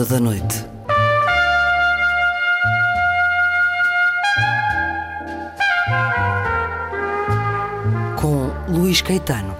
Ronda da Noite. Com Luís Caetano.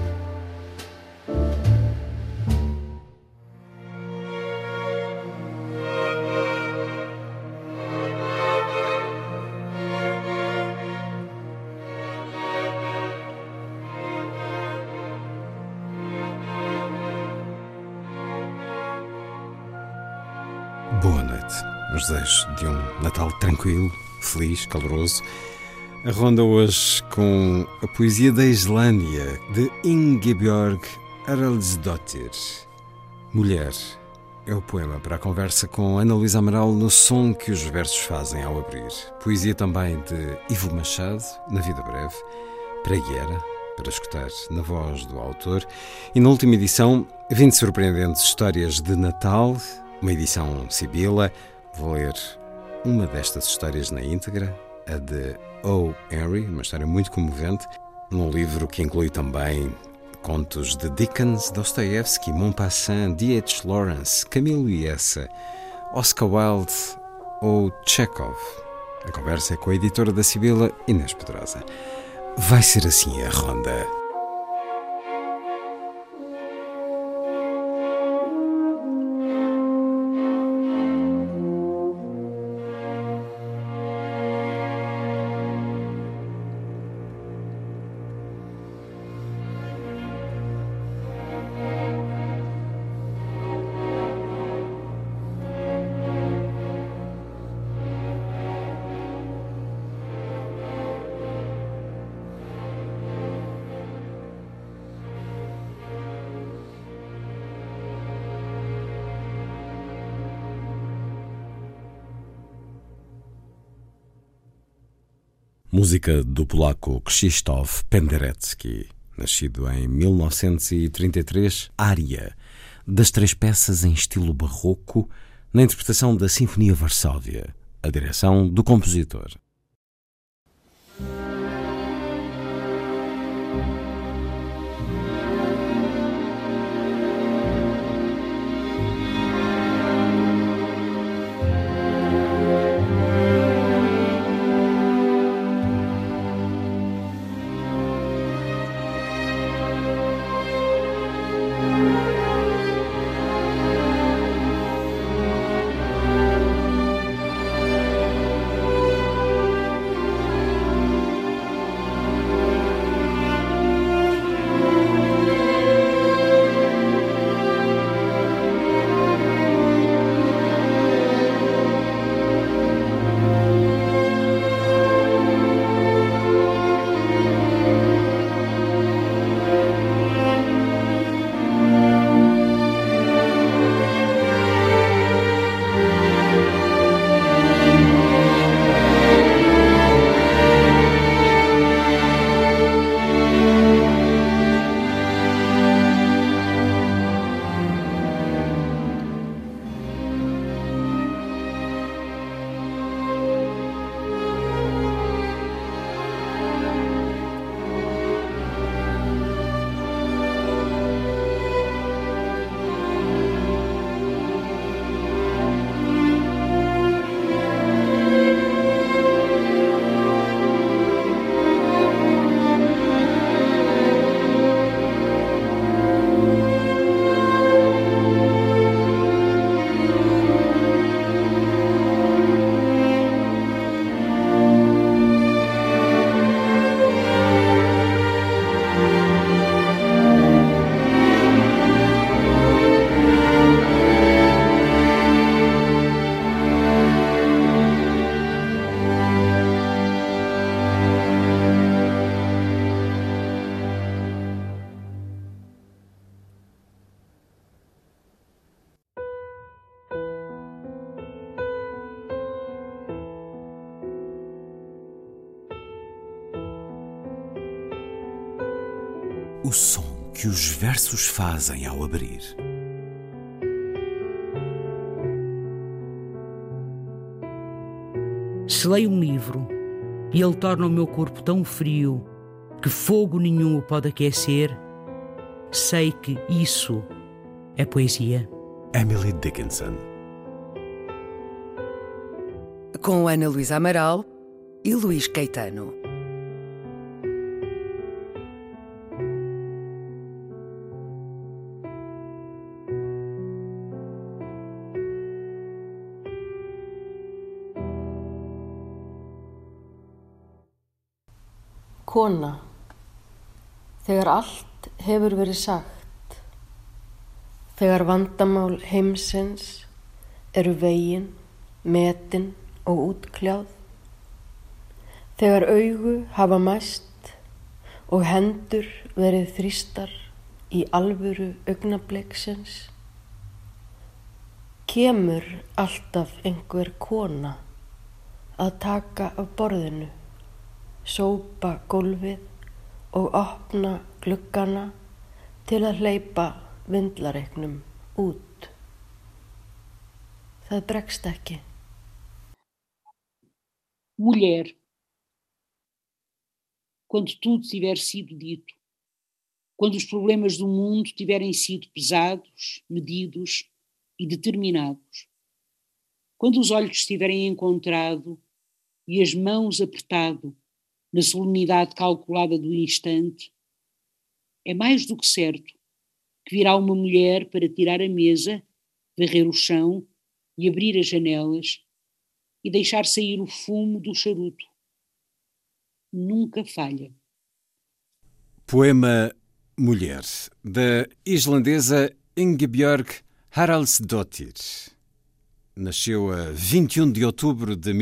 Boa noite. Os desejos de um Natal tranquilo, feliz, caloroso. A ronda hoje com a poesia da Islândia, de Ingibjörg Haraldsdóttir. Mulher é o poema para a conversa com Ana Luísa Amaral no som que os versos fazem ao abrir. Poesia também de Ivo Machado, Na Vida Breve, Pragueira, para escutar na voz do autor. E na última edição, 20 surpreendentes histórias de Natal, uma edição sibila. Vou ler uma destas histórias na íntegra, a de O. Henry, uma história muito comovente, num livro que inclui também contos de Dickens, Dostoiévski, Maupassant, D.H. Lawrence, Camilo Essa, Oscar Wilde ou Chekhov. A conversa é com a editora da Sibila, Inês Pedrosa. Vai ser assim a ronda. Música do polaco Krzysztof Penderecki, nascido em 1933, área das 3 peças em estilo barroco, na interpretação da Sinfonia Varsóvia, a direção do compositor. O som que os versos fazem ao abrir. Se leio um livro e ele torna o meu corpo tão frio que fogo nenhum o pode aquecer, sei que isso é poesia. Emily Dickinson. com Ana Luísa Amaral e Luís Caetano. Kona, þegar allt hefur verið sagt, þegar vandamál heimsins eru vegin, metin og útkljáð, þegar augu hafa mæst og hendur verið þrýstar í alvöru augnabliksins, kemur alltaf einhver kona að taka af borðinu, sópa gólfið og opna gluggana til að hleypa vindlareiknum út. Það bregst ekki. Mulher, quando tudo tiver sido dito, quando os problemas do mundo tiverem sido pesados, medidos e determinados, quando os olhos estiverem encontrado e as mãos apertado na solenidade calculada do instante, é mais do que certo que virá uma mulher para tirar a mesa, varrer o chão e abrir as janelas e deixar sair o fumo do charuto. Nunca falha. Poema Mulher, da islandesa Ingebjörg Haraldsdóttir. Nasceu a 21 de outubro de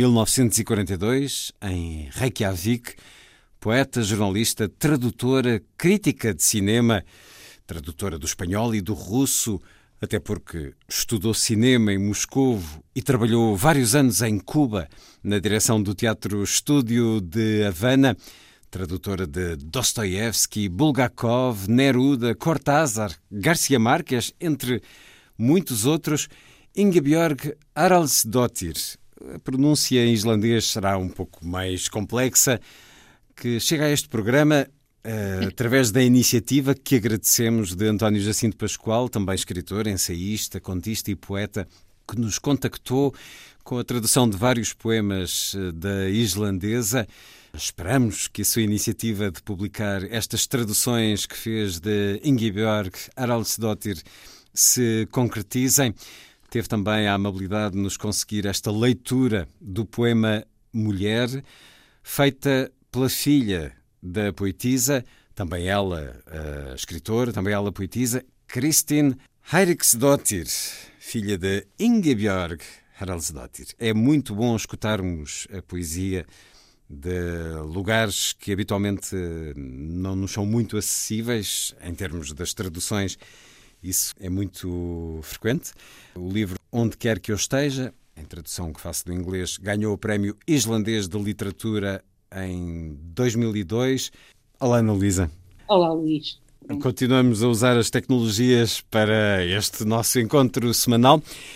1942, em Reykjavik, poeta, jornalista, tradutora, crítica de cinema, tradutora do espanhol e do russo, até porque estudou cinema em Moscovo e trabalhou vários anos em Cuba, na direção do Teatro Estúdio de Havana, tradutora de Dostoiévski, Bulgakov, Neruda, Cortázar, Garcia Márquez, entre muitos outros. Ingebjörg Haraldsdóttir, a pronúncia em islandês será um pouco mais complexa, que chega a este programa através da iniciativa que agradecemos de António Jacinto Pascoal, também escritor, ensaísta, contista e poeta, que nos contactou com a tradução de vários poemas da islandesa. Esperamos que a sua iniciativa de publicar estas traduções que fez de Ingebjörg Haraldsdóttir se concretizem. Teve também a amabilidade de nos conseguir esta leitura do poema Mulher, feita pela filha da poetisa, também ela escritora, também ela poetisa, Kristín Eiríksdóttir, filha de Ingebjörg Haraldsdóttir. É muito bom escutarmos a poesia de lugares que habitualmente não nos são muito acessíveis em termos das traduções. Isso é muito frequente. O livro Onde Quer Que Eu Esteja, em tradução que faço do inglês, ganhou o Prémio Islandês de Literatura em 2002. Olá, Ana Luísa. Olá, Luís. Continuamos a usar as tecnologias para este nosso encontro semanal.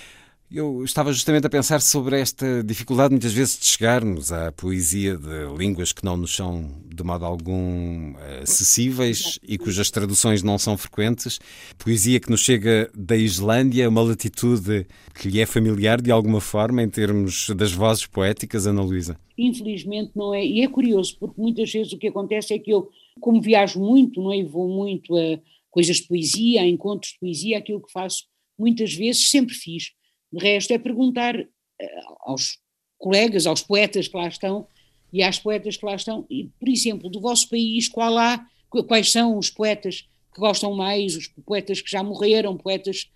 Eu estava justamente a pensar sobre esta dificuldade muitas vezes de chegarmos à poesia de línguas que não nos são de modo algum acessíveis e cujas traduções não são frequentes. Poesia que nos chega da Islândia, uma latitude que lhe é familiar de alguma forma em termos das vozes poéticas, Ana Luísa? Infelizmente não é, e é curioso, porque muitas vezes o que acontece é que eu, como viajo muito, não é, e vou muito a coisas de poesia, a encontros de poesia, aquilo que faço muitas vezes, sempre fiz. De resto é perguntar aos colegas, aos poetas que lá estão e às poetas que lá estão, e, por exemplo, do vosso país, quais são os poetas que gostam mais, os poetas que já morreram, poetas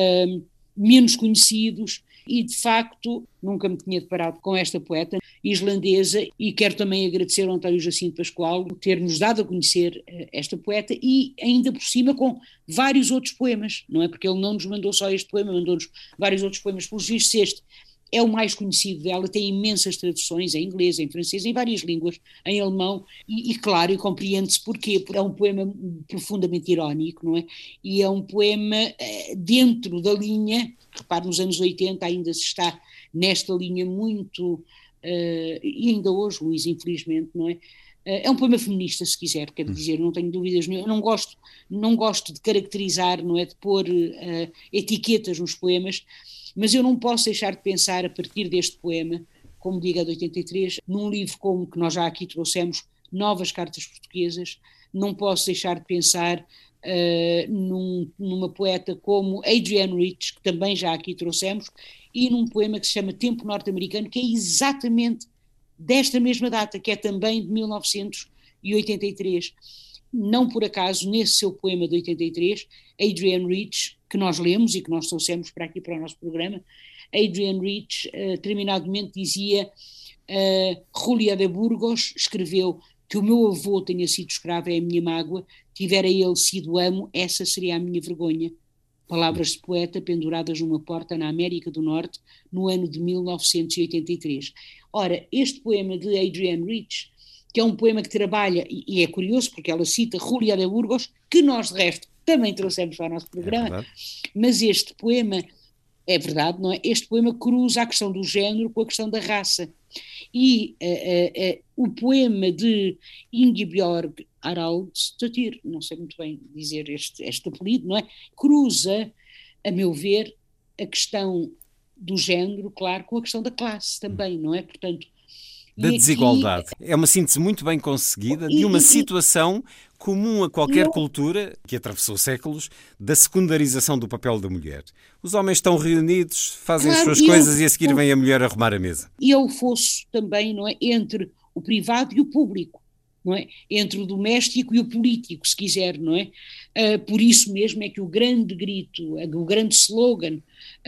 menos conhecidos, e de facto nunca me tinha deparado com esta poeta islandesa, e quero também agradecer ao António Jacinto Pascoal por ter-nos dado a conhecer esta poeta, e ainda por cima com vários outros poemas, não é? Porque ele não nos mandou só este poema, mandou-nos vários outros poemas. Pelos vistos, este é o mais conhecido dela, tem imensas traduções em inglês, em francês, em várias línguas, em alemão, e claro, e compreende-se porquê, porque é um poema profundamente irónico, não é? E é um poema dentro da linha, repare, nos anos 80 ainda se está nesta linha muito, e ainda hoje, Luís, infelizmente, não é? É um poema feminista, se quiser, quer dizer, não tenho dúvidas nenhuma. Não gosto de caracterizar, não é, de pôr etiquetas nos poemas, mas eu não posso deixar de pensar, a partir deste poema, como digo, a de 83, num livro como que nós já aqui trouxemos, Novas Cartas Portuguesas. Não posso deixar de pensar numa poeta como Adrienne Rich, que também já aqui trouxemos, e num poema que se chama Tempo Norte-Americano, que é exatamente desta mesma data, que é também de 1983. Não por acaso, nesse seu poema de 83, Adrienne Rich, que nós lemos e que nós trouxemos para aqui para o nosso programa, Adrienne Rich, determinadamente dizia, Julia de Burgos escreveu que o meu avô tenha sido escravo é a minha mágoa, tivera ele sido amo, essa seria a minha vergonha. Palavras de poeta penduradas numa porta na América do Norte, no ano de 1983. Ora, este poema de Adrienne Rich, que é um poema que trabalha, e é curioso porque ela cita Julia de Burgos, que nós de resto também trouxemos para o nosso programa, mas este poema, é verdade, não é? Este poema cruza a questão do género com a questão da raça. E o poema de Ingebjörg Haraldsdóttir, não sei muito bem dizer este apelido, não é? Cruza, a meu ver, a questão do género, claro, com a questão da classe também, não é? Portanto, da desigualdade. É uma síntese muito bem conseguida de uma situação comum a qualquer cultura que atravessou séculos, da secundarização do papel da mulher. Os homens estão reunidos, fazem as suas coisas e a seguir vem a mulher a arrumar a mesa. E é o fosso também, não é? Entre o privado e o público, não é? Entre o doméstico e o político, se quiser, não é? Por isso mesmo é que o grande grito, o grande slogan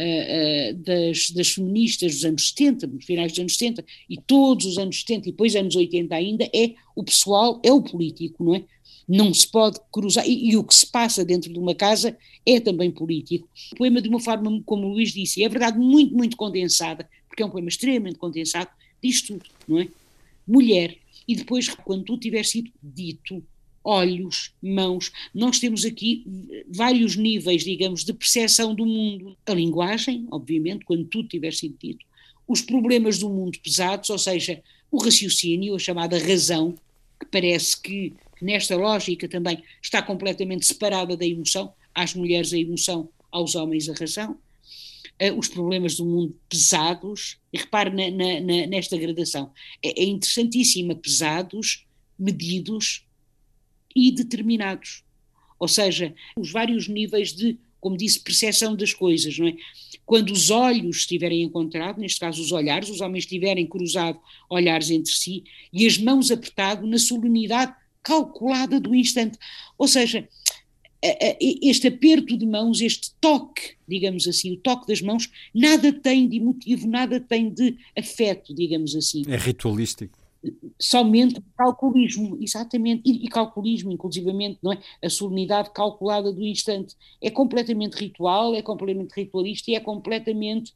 das feministas dos anos 70, nos finais dos anos 70, e todos os anos 70 e depois anos 80 ainda, é o pessoal, é o político, não é? Não se pode cruzar, e o que se passa dentro de uma casa é também político. O poema, de uma forma, como o Luís disse, é verdade, muito, muito condensada, porque é um poema extremamente condensado, diz tudo, não é? Mulher, e depois, quando tudo tiver sido dito, olhos, mãos, nós temos aqui vários níveis, digamos, de percepção do mundo. A linguagem, obviamente, quando tudo tiver sido dito, os problemas do mundo pesados, ou seja, o raciocínio, a chamada razão, que parece que nesta lógica também está completamente separada da emoção, às mulheres a emoção, aos homens a razão, os problemas do mundo pesados, e repare nesta gradação, é interessantíssima, pesados, medidos e determinados, ou seja, os vários níveis de, como disse, percepção das coisas, não é? Quando os olhos estiverem encontrados, neste caso os olhares, os homens estiverem cruzado olhares entre si, e as mãos apertado na solenidade calculada do instante, ou seja, este aperto de mãos, este toque, digamos assim, o toque das mãos, nada tem de emotivo, nada tem de afeto, digamos assim. É ritualístico. Somente calculismo, exatamente, e calculismo inclusivamente, não é? A solenidade calculada do instante é completamente ritual, é completamente ritualista e é completamente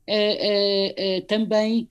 também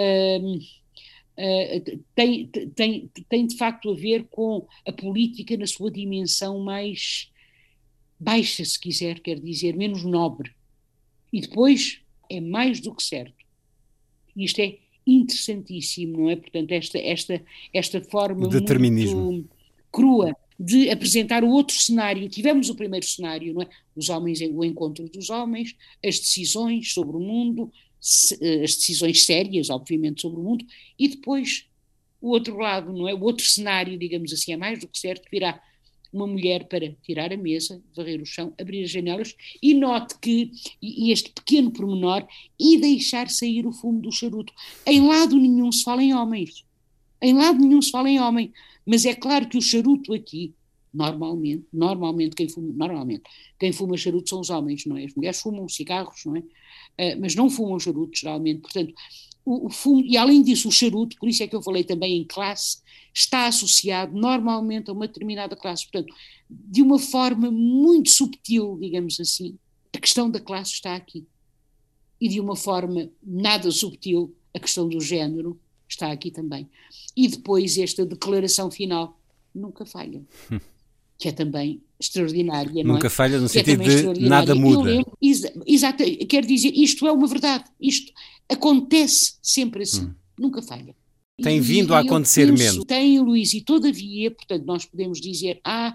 tem de facto a ver com a política na sua dimensão mais baixa, se quiser, quer dizer, menos nobre. E depois é mais do que certo. Isto é interessantíssimo, não é? Portanto, esta forma muito crua de apresentar o outro cenário. Tivemos o primeiro cenário, não é? Os homens, o encontro dos homens, as decisões sobre o mundo, as decisões sérias, obviamente, sobre o mundo, e depois o outro lado, não é? O outro cenário, digamos assim, é mais do que certo, virá uma mulher para tirar a mesa, varrer o chão, abrir as janelas, e note que, e este pequeno pormenor, e deixar sair o fumo do charuto. Em lado nenhum se fala em homens, em lado nenhum se fala em homem, mas é claro que o charuto aqui, normalmente quem fuma charuto são os homens, não é? As mulheres fumam cigarros, não é? Mas não fumam charuto, geralmente, portanto, o fumo, e além disso o charuto, por isso é que eu falei também em classe, está associado normalmente a uma determinada classe, portanto, de uma forma muito subtil, digamos assim, a questão da classe está aqui, e de uma forma nada subtil, a questão do género está aqui também, e depois esta declaração final nunca falha, que é também extraordinária, não é? Nunca falha no sentido de nada muda. Exato, quer dizer, isto é uma verdade, isto acontece sempre assim, nunca falha. Tem vindo a acontecer menos. Tem, Luís, e todavia, portanto, nós podemos dizer,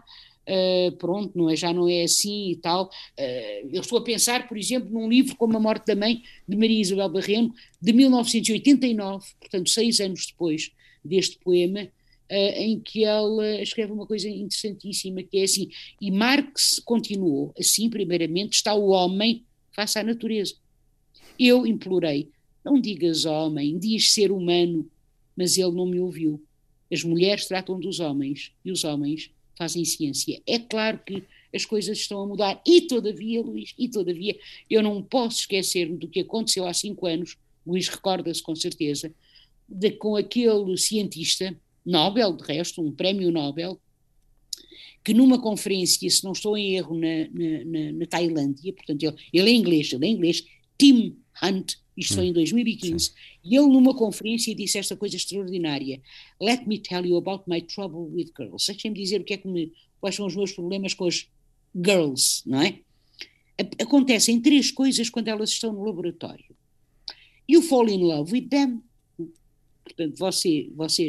pronto, não é, já não é assim e tal. Eu estou a pensar, por exemplo, num livro como A Morte da Mãe, de Maria Isabel Barreno, de 1989, portanto 6 anos depois deste poema, em que ela escreve uma coisa interessantíssima, que é assim: e Marx continuou, assim, primeiramente está o homem face à natureza. Eu implorei, não digas homem, diz ser humano, mas ele não me ouviu. As mulheres tratam dos homens e os homens fazem ciência. É claro que as coisas estão a mudar e todavia, Luís, eu não posso esquecer-me do que aconteceu há 5 anos, Luís recorda-se com certeza, com aquele cientista Nobel, de resto, um prémio Nobel, que numa conferência, se não estou em erro, na Tailândia, portanto ele é inglês, Tim Hunt, isto foi em 2015, e ele numa conferência disse esta coisa extraordinária: Let me tell you about my trouble with girls. Deixem-me dizer quais são os meus problemas com as girls, não é? Acontecem 3 coisas quando elas estão no laboratório. You fall in love with them, portanto você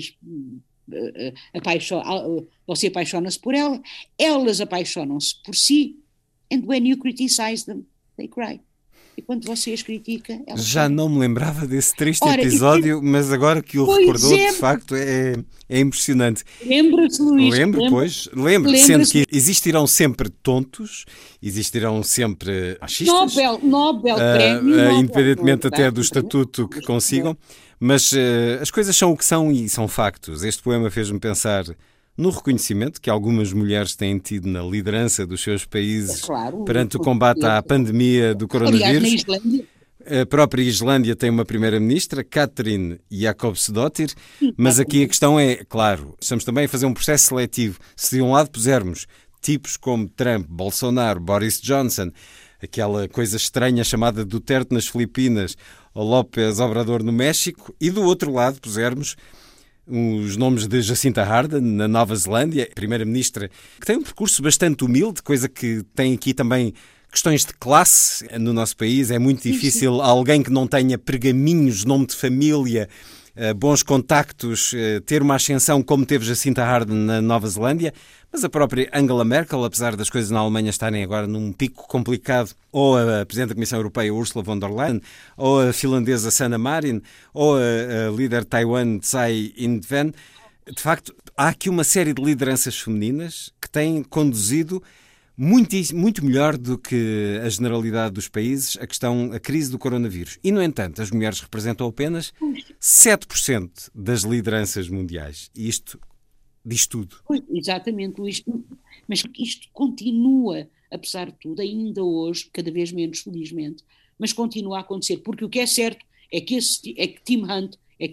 apaixona-se por ela, elas apaixonam-se por si, and when you criticize them, they cry. E quando você as critica, elas Já não me lembrava desse triste episódio, mas agora que o recordou, de facto, é impressionante. Lembra-se, Luís? Lembro, sendo que existirão sempre tontos, existirão sempre machistas, Nobel, prémio, independentemente até do estatuto que consigam, mas as coisas são o que são e são factos. Este poema fez-me pensar no reconhecimento que algumas mulheres têm tido na liderança dos seus países perante o combate à pandemia do coronavírus. Aliás, na Islândia. A própria Islândia tem uma primeira-ministra, Katrín Jakobsdóttir, mas aqui a questão é, claro, estamos também a fazer um processo seletivo. Se de um lado pusermos tipos como Trump, Bolsonaro, Boris Johnson, aquela coisa estranha chamada Duterte nas Filipinas, ou López Obrador no México, e do outro lado pusermos os nomes de Jacinta Ardern, na Nova Zelândia, primeira-ministra, que tem um percurso bastante humilde, coisa que tem aqui também questões de classe no nosso país. É muito difícil alguém que não tenha pergaminhos, nome de família, bons contactos, ter uma ascensão como teve Jacinta Ardern na Nova Zelândia, mas a própria Angela Merkel, apesar das coisas na Alemanha estarem agora num pico complicado, ou a Presidente da Comissão Europeia, Ursula von der Leyen, ou a finlandesa Sanna Marin, ou a líder de Taiwan, Tsai Ing-wen, de facto, há aqui uma série de lideranças femininas que têm conduzido muito melhor do que a generalidade dos países a crise do coronavírus. E, no entanto, as mulheres representam apenas 7% das lideranças mundiais. E isto diz tudo. Pois, exatamente, Luís. Mas isto continua, apesar de tudo, ainda hoje, cada vez menos, felizmente, mas continua a acontecer. Porque o que é certo é que Tim Hunt,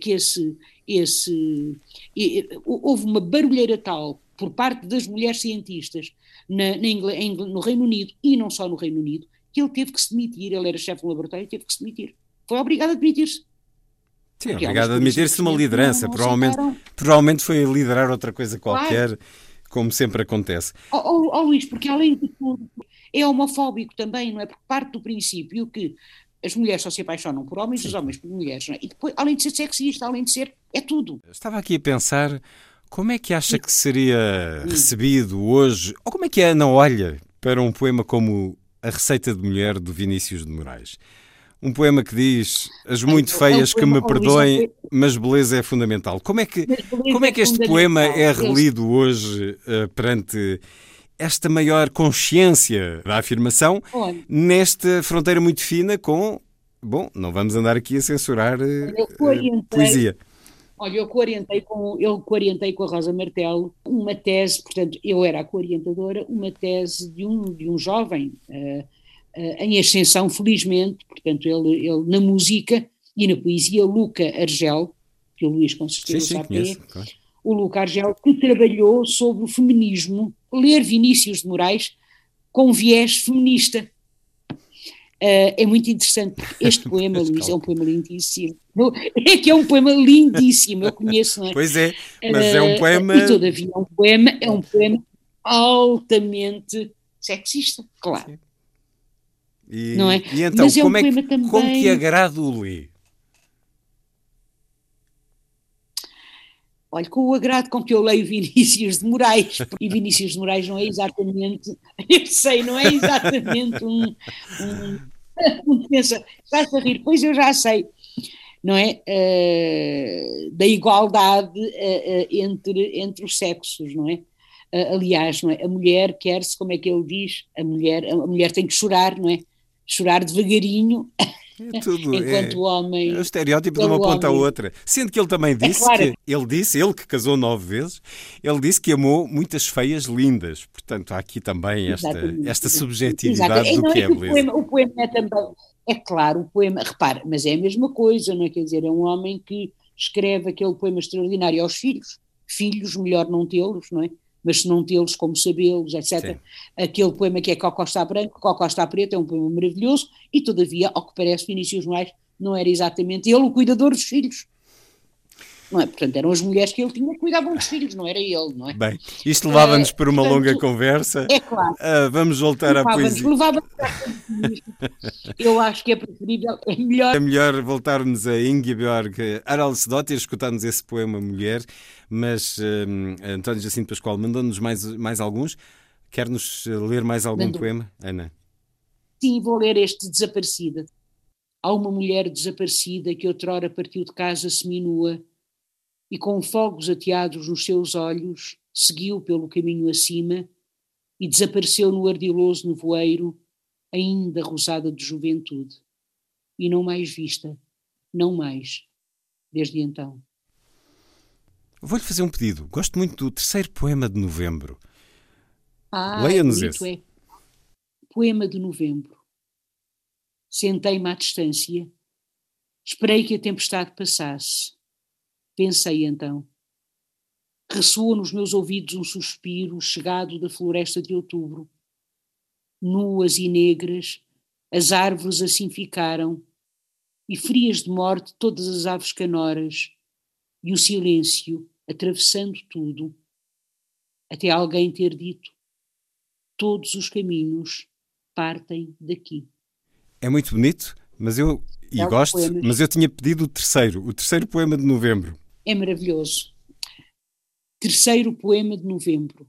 houve uma barulheira tal por parte das mulheres cientistas no Reino Unido, e não só no Reino Unido, que ele teve que se demitir. Ele era chefe do laboratório e teve que se demitir. Foi obrigado a demitir-se. Sim, obrigado a admitir-se de uma liderança. Provavelmente foi a liderar outra coisa qualquer, claro, como sempre acontece. Luís, porque além de tudo é homofóbico também, não é? Porque parte do princípio que as mulheres só se apaixonam por homens, os homens por mulheres, não é? E depois, além de ser sexista, além de ser, é tudo. Estava aqui a pensar, como é que acha que seria recebido hoje, ou como é que a Ana olha para um poema como A Receita de Mulher, de Vinícius de Moraes? Um poema que diz: as muito feias que me perdoem, mas beleza é fundamental. Como é que este poema é relido hoje perante esta maior consciência da afirmação nesta fronteira muito fina com... Bom, não vamos andar aqui a censurar poesia. Olha, eu co-orientei com a Rosa Martelo uma tese, portanto, eu era a co-orientadora, uma tese de um jovem em ascensão, felizmente, portanto, ele na música e na poesia, Luca Argel, que o Luís com certeza sabe quem é, claro. O Luca Argel, que trabalhou sobre o feminismo, ler Vinícius de Moraes com viés feminista. É muito interessante, porque este poema, Luís, é um poema lindíssimo. É que é um poema lindíssimo, eu conheço, não é? Pois é, mas é um poema... E todavia é um poema altamente sexista, claro. Sim. Não é? E então, mas como que agrada o Luís? Olha, com o agrado com que eu leio Vinícius de Moraes, e Vinícius de Moraes não é exatamente, eu sei, não é exatamente pensa, estás a rir, pois eu já sei, não é? Da igualdade entre os sexos, não é? Aliás, não é? A mulher quer-se, como é que ele diz? A mulher tem que chorar, não é? Chorar devagarinho, É tudo, enquanto o é o homem, estereótipo de o uma ponta à homem, outra. Sendo que ele também é disse claro, ele que casou 9 vezes, ele disse que amou muitas feias lindas. Portanto, há aqui também exatamente, esta exatamente. subjetividade E do não que é é a que beleza. o poema é também, é claro, o poema, repara, mas é a mesma coisa, não é? Quer dizer, é um homem que escreve aquele poema extraordinário aos filhos, melhor não tê-los, não é? Mas se não tê-los, como sabê-los, etc. Sim. Aquele poema que é Cocó está branco, Cocó está preto, é um poema maravilhoso, e todavia, ao que parece, Vinícius Moraes não era exatamente ele o cuidador dos filhos, não é? Portanto, eram as mulheres que ele tinha que cuidavam dos filhos, não era ele, não é? Bem, isto levava-nos para uma longa Portanto, conversa. é claro, Vamos voltar à poesia. levava-nos eu acho que é preferível, é melhor. É melhor voltarmos a Ingeborg Haraldsdóttir, escutarmos esse poema Mulher, mas António Jacinto Pascoal mandou-nos mais alguns. Quer-nos ler mais algum Mandou. poema, Ana? Sim, vou ler este Desaparecida. Há uma mulher desaparecida que outrora partiu de casa seminua e com fogos ateados nos seus olhos seguiu pelo caminho acima e desapareceu no ardiloso nevoeiro, ainda rosada de juventude. E não mais vista, não mais, desde então. Vou-lhe fazer um pedido. Gosto muito do terceiro poema de novembro. É Leia-nos bonito, esse. é. Poema de novembro. Sentei-me à distância, esperei que a tempestade passasse. Pensei então. Ressoou nos meus ouvidos um suspiro chegado da floresta de outubro. Nuas e negras, as árvores assim ficaram, e frias de morte todas as aves canoras, e o silêncio atravessando tudo, até alguém ter dito: todos os caminhos partem daqui. É muito bonito, mas gosto, Poemas. mas eu tinha pedido o terceiro poema de novembro. É maravilhoso. Terceiro poema de novembro.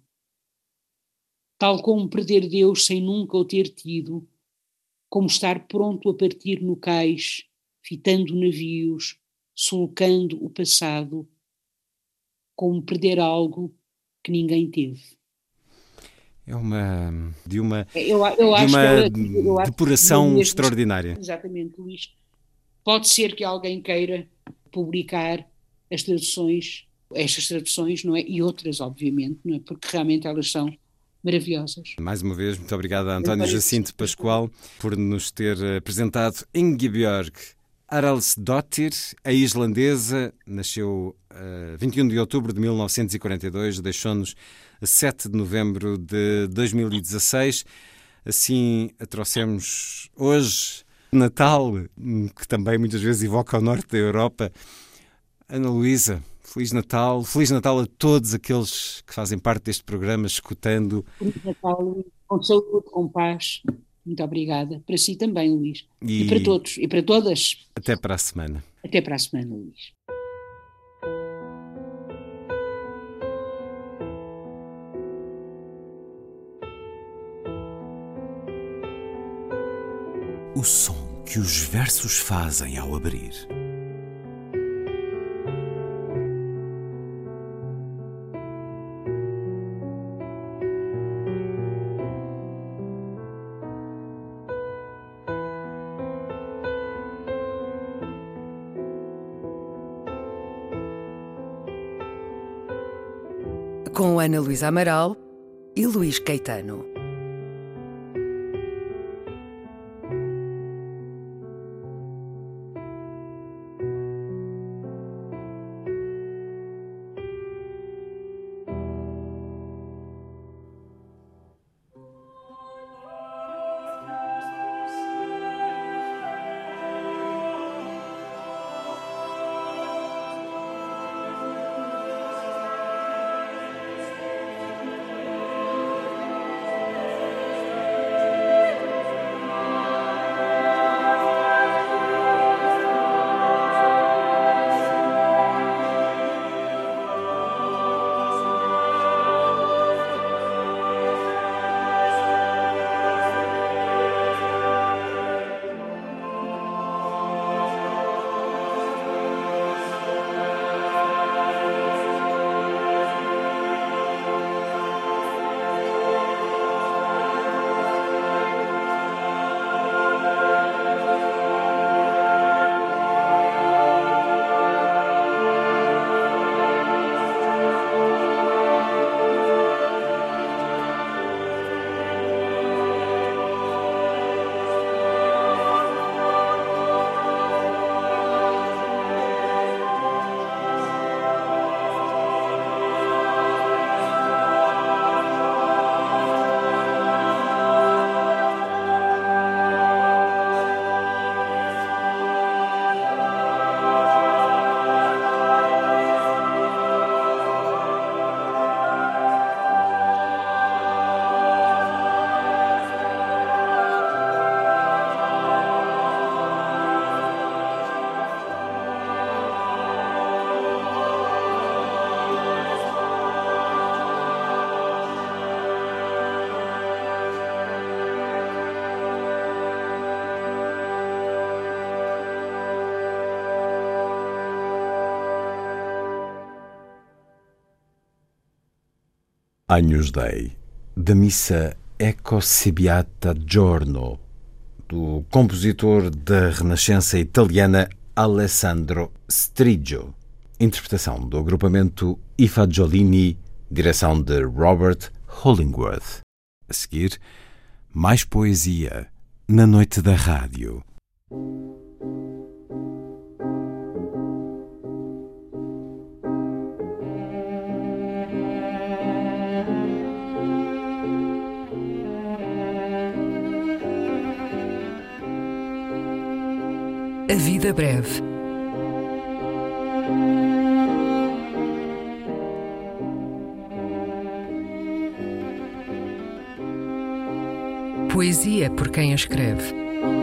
Tal como perder Deus sem nunca o ter tido, como estar pronto a partir no cais, fitando navios, sulcando o passado, como perder algo que ninguém teve. É uma depuração extraordinária. Exatamente, Luís. Pode ser que alguém queira publicar estas traduções, não é? E outras, obviamente, não é? Porque realmente elas são maravilhosas. Mais uma vez, muito obrigado a António Jacinto Pascoal por nos ter apresentado Ingeborg Haraldsdóttir, a islandesa, nasceu 21 de outubro de 1942, deixou-nos a 7 de novembro de 2016. Assim a trouxemos hoje, Natal, que também muitas vezes evoca o norte da Europa. Ana Luísa, Feliz Natal a todos aqueles que fazem parte deste programa, escutando. Feliz Natal, Luís, com saúde, com paz. Muito obrigada. Para si também, Luís. E para todos, e para todas. Até para a semana. Até para a semana, Luís. O som que os versos fazem ao abrir. Com Ana Luísa Amaral e Luís Caetano. Agnus Dei, da missa Ecco se beata giorno, do compositor da Renascença italiana Alessandro Striggio. Interpretação do agrupamento I Fagiolini, direção de Robert Hollingworth. A seguir, mais poesia na noite da rádio. A vida breve. Poesia por quem a escreve.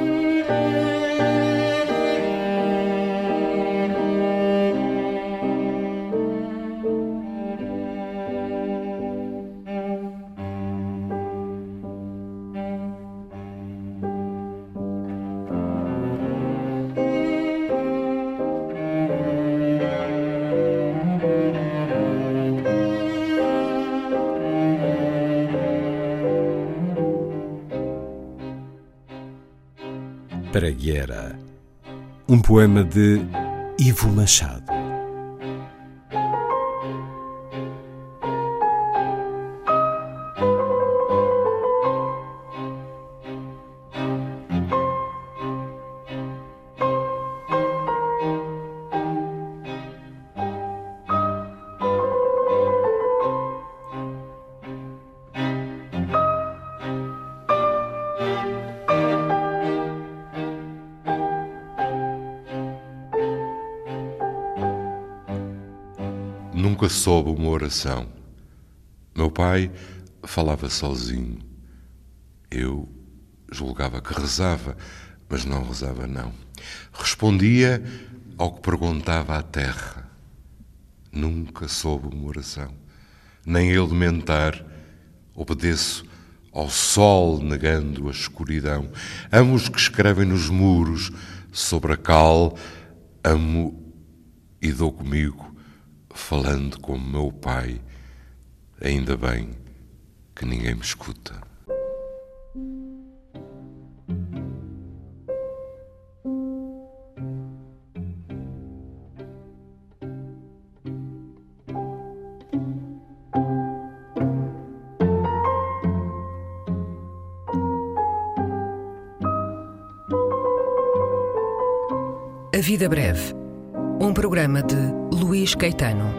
Pragueira, um poema de Ivo Machado. Nunca soube uma oração. Meu pai falava sozinho. Eu julgava que rezava, mas não rezava, não. Respondia ao que perguntava à terra. Nunca soube uma oração. Nem ele mentar. Obedeço ao sol negando a escuridão. Amo os que escrevem nos muros sobre a cal. Amo e dou comigo, falando como meu pai. Ainda bem que ninguém me escuta. A vida breve. Um programa de Luís Caetano.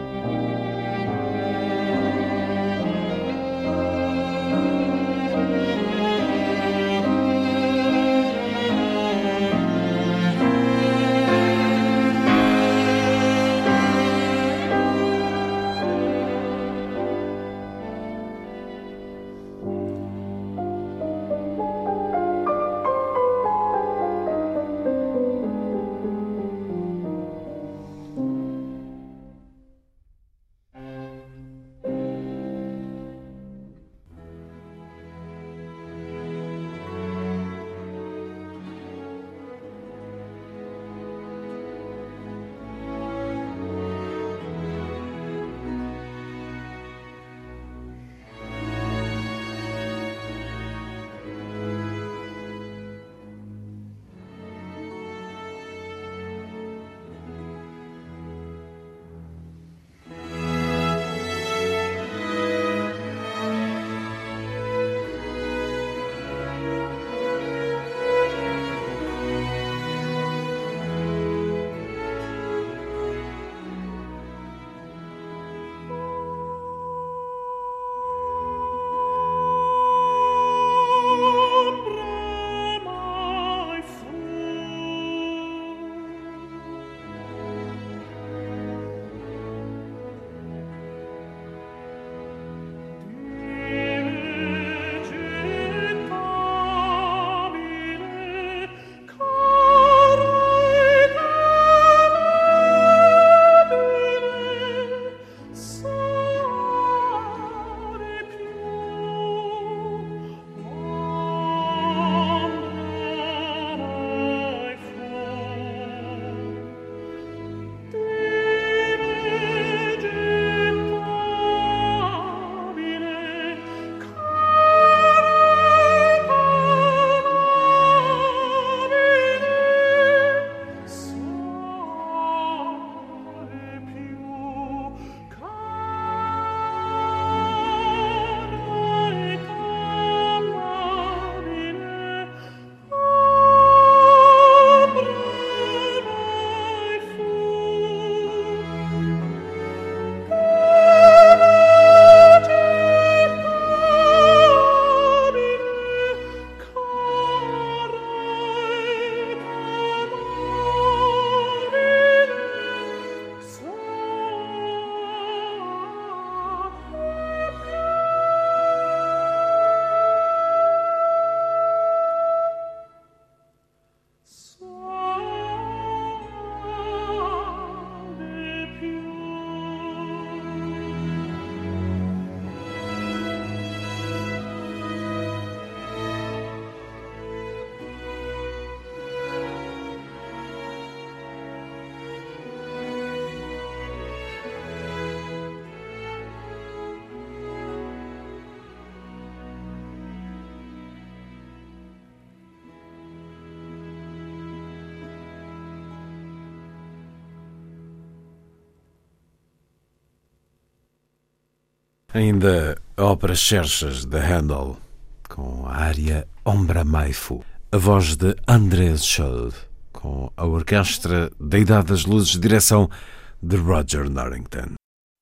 Ainda a ópera Xerxes de Handel, com a área Ombra Mai Fu. A voz de Andrés Scholl, com a orquestra da Idade das Luzes, direção de Roger Norrington.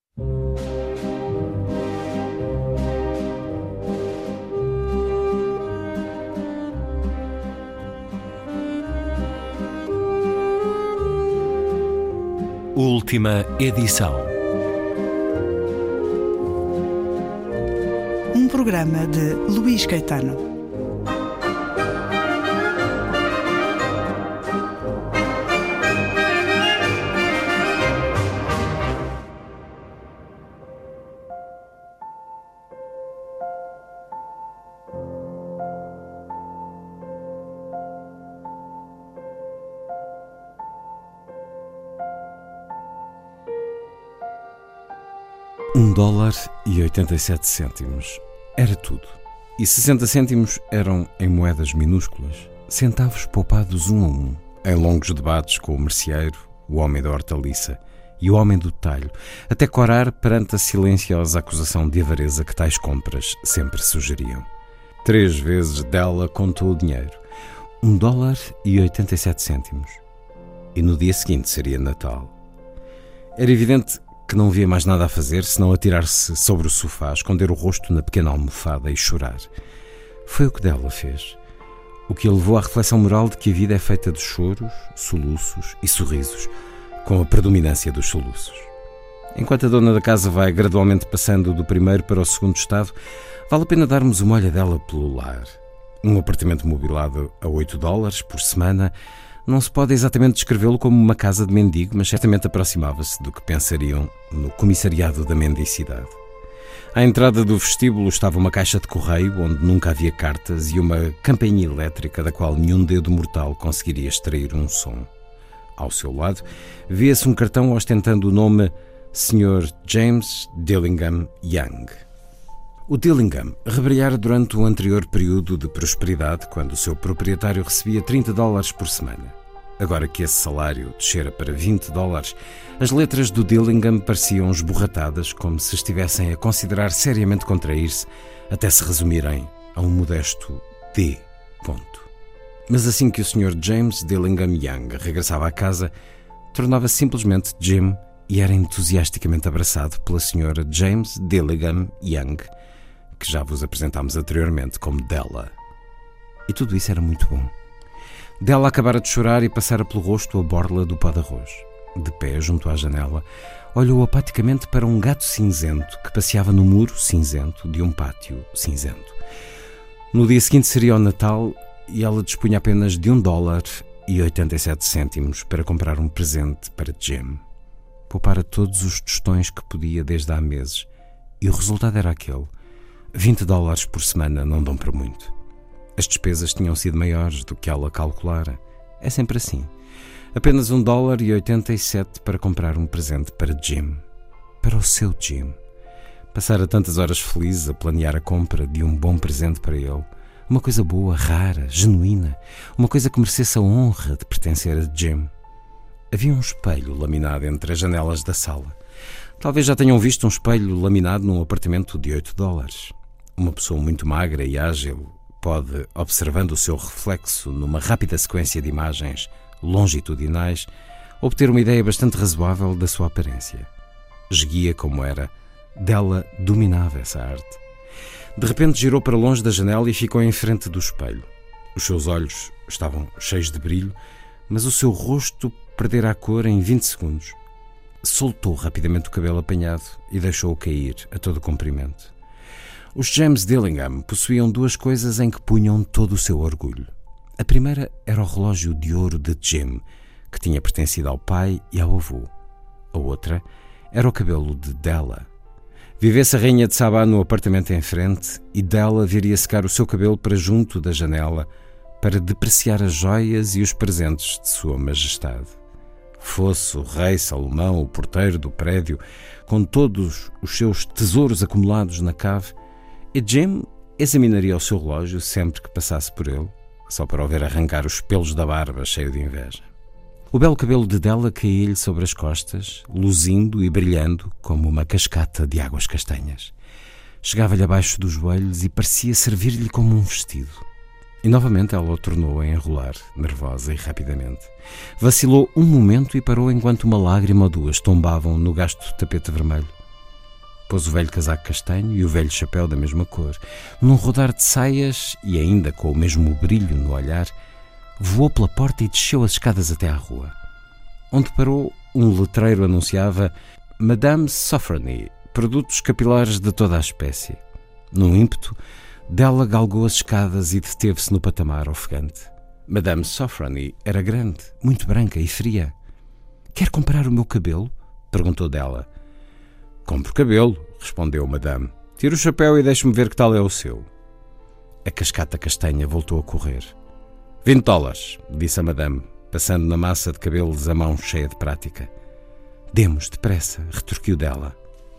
Última edição. Um programa de Luís Caetano. $1,87 era tudo. E 60 cêntimos eram em moedas minúsculas, centavos poupados um a um, em longos debates com o merceeiro, o homem da hortaliça e o homem do talho, até corar perante a silenciosa acusação de avareza que tais compras sempre sugeriam. 3 vezes Della contou o dinheiro, $1,87. E no dia seguinte seria Natal. Era evidente que não havia mais nada a fazer senão atirar-se sobre o sofá, esconder o rosto na pequena almofada e chorar. Foi o que Della fez. O que a levou à reflexão moral de que a vida é feita de choros, soluços e sorrisos, com a predominância dos soluços. Enquanto a dona da casa vai gradualmente passando do primeiro para o segundo estado, vale a pena darmos uma olhadela pelo lar. Um apartamento mobilado a $8 por semana. Não se pode exatamente descrevê-lo como uma casa de mendigo, mas certamente aproximava-se do que pensariam no comissariado da mendicidade. À entrada do vestíbulo estava uma caixa de correio onde nunca havia cartas e uma campainha elétrica da qual nenhum dedo mortal conseguiria extrair um som. Ao seu lado, via-se um cartão ostentando o nome Sr. James Dillingham Young. O Dillingham rebrilhara durante o anterior período de prosperidade, quando o seu proprietário recebia $30 por semana. Agora que esse salário descera para $20, as letras do Dillingham pareciam esborratadas, como se estivessem a considerar seriamente contrair-se, até se resumirem a um modesto D. Mas assim que o Sr. James Dillingham Young regressava à casa, tornava-se simplesmente Jim e era entusiasticamente abraçado pela Sra. James Dillingham Young, que já vos apresentámos anteriormente como Della. E tudo isso era muito bom. Della acabara de chorar e passara pelo rosto a borla do pó de arroz. De pé, junto à janela, olhou apaticamente para um gato cinzento que passeava no muro cinzento de um pátio cinzento. No dia seguinte seria o Natal e ela dispunha apenas de $1,87 para comprar um presente para Jim. Poupara todos os tostões que podia desde há meses e o resultado era aquele. $20 por semana não dão para muito. As despesas tinham sido maiores do que ela calculara. É sempre assim. Apenas $1,87 para comprar um presente para Jim. Para o seu Jim. Passara tantas horas felizes a planear a compra de um bom presente para ele. Uma coisa boa, rara, genuína. Uma coisa que merecesse a honra de pertencer a Jim. Havia um espelho laminado entre as janelas da sala. Talvez já tenham visto um espelho laminado num apartamento de $8. Uma pessoa muito magra e ágil pode, observando o seu reflexo numa rápida sequência de imagens longitudinais, obter uma ideia bastante razoável da sua aparência. Esguia como era, Della dominava essa arte. De repente girou para longe da janela e ficou em frente do espelho. Os seus olhos estavam cheios de brilho, mas o seu rosto perdera a cor em 20 segundos. Soltou rapidamente o cabelo apanhado e deixou-o cair a todo comprimento. Os James Dillingham possuíam 2 coisas em que punham todo o seu orgulho. A primeira era o relógio de ouro de Jim, que tinha pertencido ao pai e ao avô. A outra era o cabelo de Della. Vivesse a rainha de Sabá no apartamento em frente e Della viria secar o seu cabelo para junto da janela para depreciar as joias e os presentes de sua majestade. Fosse o rei Salomão, o porteiro do prédio, com todos os seus tesouros acumulados na cave, e Jim examinaria o seu relógio sempre que passasse por ele, só para o ver arrancar os pelos da barba cheio de inveja. O belo cabelo de Della caía-lhe sobre as costas, luzindo e brilhando como uma cascata de águas castanhas. Chegava-lhe abaixo dos joelhos e parecia servir-lhe como um vestido. E novamente ela o tornou a enrolar, nervosa e rapidamente. Vacilou um momento e parou enquanto uma lágrima ou duas tombavam no gasto tapete vermelho. Pôs o velho casaco castanho e o velho chapéu da mesma cor. Num rodar de saias, e ainda com o mesmo brilho no olhar, voou pela porta e desceu as escadas até à rua. Onde parou, um letreiro anunciava Madame Sofronie, produtos capilares de toda a espécie. Num ímpeto, Della galgou as escadas e deteve-se no patamar ofegante. Madame Sofronie era grande, muito branca e fria. «Quer comprar o meu cabelo?» perguntou Della. «Compre cabelo», respondeu Madame. «Tire o chapéu e deixe-me ver que tal é o seu». A cascata castanha voltou a correr. $20, disse a Madame, passando na massa de cabelos a mão cheia de prática. «Demos, depressa», retorquiu Della.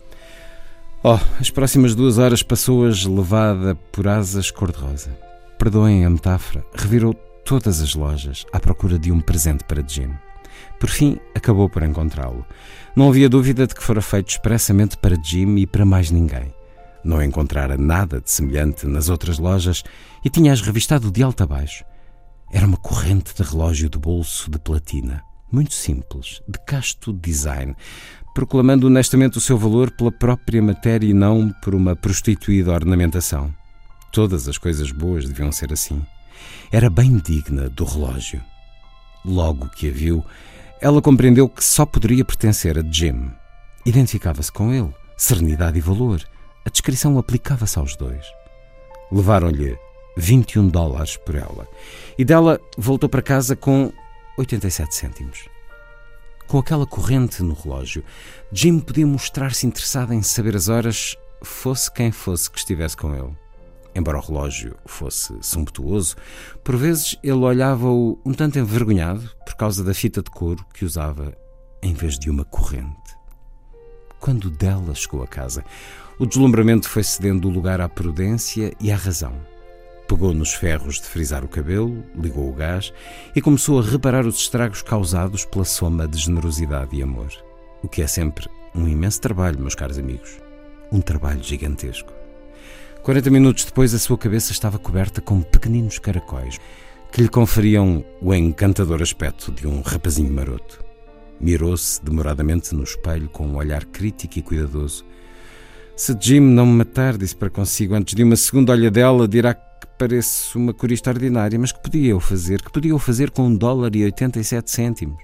As próximas 2 horas passou-as levada por asas cor-de-rosa. Perdoem a metáfora, revirou todas as lojas à procura de um presente para Jim. Por fim, acabou por encontrá-lo. Não havia dúvida de que fora feito expressamente para Jim e para mais ninguém. Não encontrara nada de semelhante nas outras lojas e tinha-as revistado de alto a baixo. Era uma corrente de relógio de bolso de platina, muito simples, de casto design, proclamando honestamente o seu valor pela própria matéria e não por uma prostituída ornamentação. Todas as coisas boas deviam ser assim. Era bem digna do relógio. Logo que a viu, ela compreendeu que só poderia pertencer a Jim. Identificava-se com ele, serenidade e valor. A descrição aplicava-se aos dois. Levaram-lhe $21 por ela, e Della voltou para casa com 87 cêntimos. Com aquela corrente no relógio, Jim podia mostrar-se interessado em saber as horas, fosse quem fosse que estivesse com ele. Embora o relógio fosse sumptuoso, por vezes ele olhava-o um tanto envergonhado por causa da fita de couro que usava em vez de uma corrente. Quando Della chegou a casa, o deslumbramento foi cedendo o lugar à prudência e à razão. Pegou nos ferros de frisar o cabelo, ligou o gás e começou a reparar os estragos causados pela soma de generosidade e amor. O que é sempre um imenso trabalho, meus caros amigos. Um trabalho gigantesco. 40 minutos depois, a sua cabeça estava coberta com pequeninos caracóis que lhe conferiam o encantador aspecto de um rapazinho maroto. Mirou-se demoradamente no espelho com um olhar crítico e cuidadoso. Se Jim não me matar, disse para consigo, antes de uma segunda olhadela, dirá que pareço uma corista ordinária, mas que podia eu fazer com $1,87.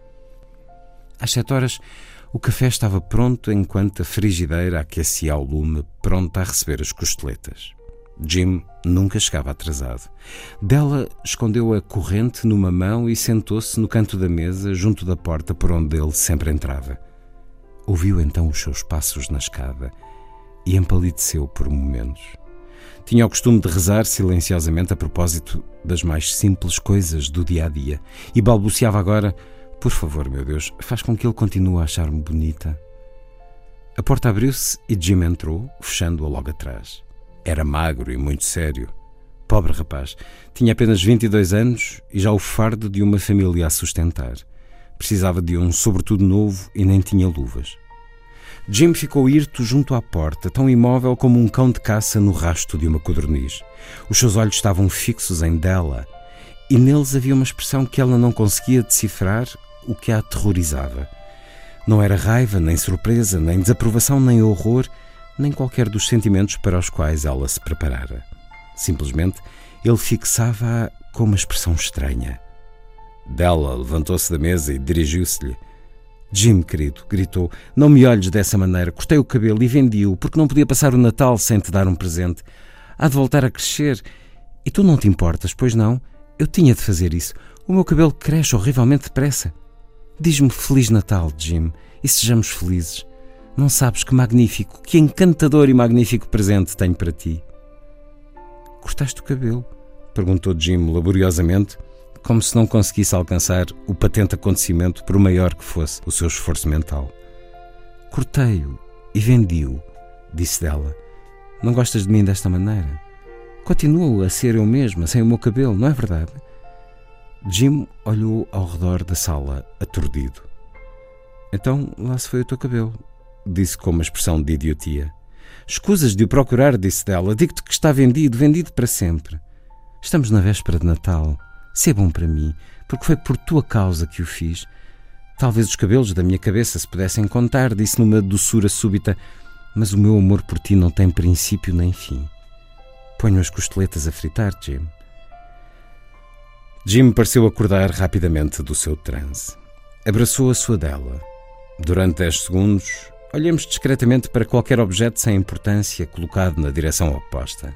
Às 7 horas, o café estava pronto enquanto a frigideira aquecia ao lume, pronta a receber as costeletas. Jim nunca chegava atrasado. Della escondeu a corrente numa mão e sentou-se no canto da mesa, junto da porta por onde ele sempre entrava. Ouviu então os seus passos na escada e empalideceu por momentos. Tinha o costume de rezar silenciosamente a propósito das mais simples coisas do dia-a-dia e balbuciava agora: por favor, meu Deus, faz com que ele continue a achar-me bonita. A porta abriu-se e Jim entrou, fechando-a logo atrás. Era magro e muito sério. Pobre rapaz, tinha apenas 22 anos e já o fardo de uma família a sustentar. Precisava de um sobretudo novo e nem tinha luvas. Jim ficou hirto junto à porta, tão imóvel como um cão de caça no rasto de uma codorniz. Os seus olhos estavam fixos em Della e neles havia uma expressão que ela não conseguia decifrar, o que a aterrorizava. Não era raiva, nem surpresa, nem desaprovação, nem horror, nem qualquer dos sentimentos para os quais ela se preparara. Simplesmente, ele fixava-a com uma expressão estranha. Della levantou-se da mesa e dirigiu-se-lhe. Jim, querido, gritou, não me olhes dessa maneira. Cortei o cabelo e vendi-o porque não podia passar o Natal sem te dar um presente. Há de voltar a crescer. E tu não te importas, pois não? Eu tinha de fazer isso. O meu cabelo cresce horrivelmente depressa. Diz-me Feliz Natal, Jim, e sejamos felizes. Não sabes que magnífico, que encantador e magnífico presente tenho para ti. Cortaste o cabelo? Perguntou Jim laboriosamente, como se não conseguisse alcançar o patente acontecimento por maior que fosse o seu esforço mental. Cortei-o e vendi-o, disse Della. Não gostas de mim desta maneira? Continuo a ser eu mesma, sem o meu cabelo, não é verdade? Jim olhou ao redor da sala, aturdido. Então lá se foi o teu cabelo, disse com uma expressão de idiotia. Escusas de o procurar, disse dela. Digo-te que está vendido para sempre. Estamos na véspera de Natal. Se é bom para mim, porque foi por tua causa que o fiz. Talvez os cabelos da minha cabeça se pudessem contar, disse numa doçura súbita, mas o meu amor por ti não tem princípio nem fim. Ponho as costeletas a fritar, Jim. Jim pareceu acordar rapidamente do seu transe. Abraçou a sua dela. Durante 10 segundos, olhamos discretamente para qualquer objeto sem importância colocado na direção oposta.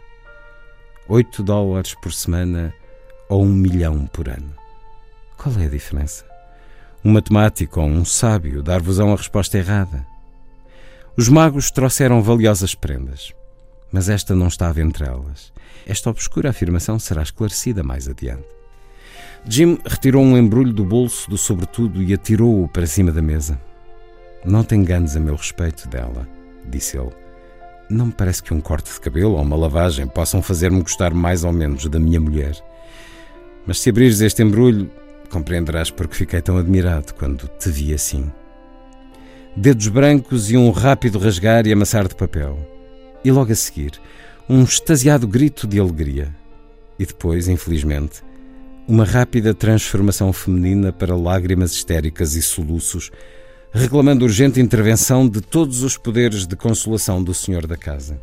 $8 por semana ou 1 milhão por ano. Qual é a diferença? Um matemático ou um sábio dar-vos-ão a resposta errada. Os magos trouxeram valiosas prendas, mas esta não estava entre elas. Esta obscura afirmação será esclarecida mais adiante. Jim retirou um embrulho do bolso do sobretudo e atirou-o para cima da mesa. Não te enganes a meu respeito dela, disse ele. Não me parece que um corte de cabelo ou uma lavagem possam fazer-me gostar mais ou menos da minha mulher. Mas se abrires este embrulho, compreenderás porque fiquei tão admirado quando te vi assim. Dedos brancos e um rápido rasgar e amassar de papel. E logo a seguir, um extasiado grito de alegria. E depois, infelizmente, uma rápida transformação feminina para lágrimas histéricas e soluços, reclamando urgente intervenção de todos os poderes de consolação do senhor da casa.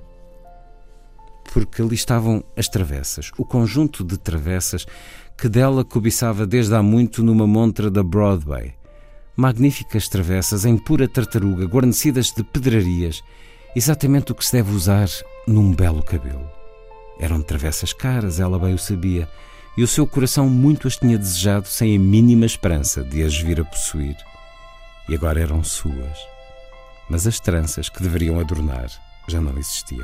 Porque ali estavam as travessas, o conjunto de travessas que dela cobiçava desde há muito numa montra da Broadway. Magníficas travessas em pura tartaruga, guarnecidas de pedrarias, exatamente o que se deve usar num belo cabelo. Eram travessas caras, ela bem o sabia, e o seu coração muito as tinha desejado sem a mínima esperança de as vir a possuir. E agora eram suas. Mas as tranças que deveriam adornar já não existiam.